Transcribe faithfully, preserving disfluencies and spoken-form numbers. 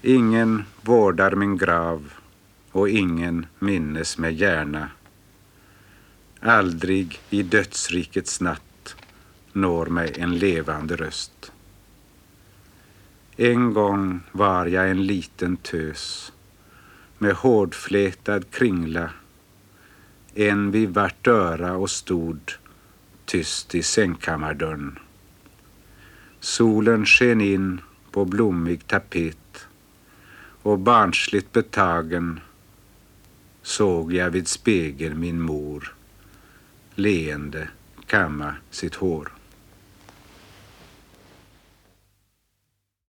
Ingen vårdar min grav och ingen minnes mig gärna. Aldrig i dödsrikets natt når mig en levande röst. En gång var jag en liten tös med hårdflätad kringla, en vid vart öra och stod tyst i sängkammardörren. Solen sken in på blommig tapet och barnsligt betagen såg jag vid spegeln min mor leende kamma sitt hår.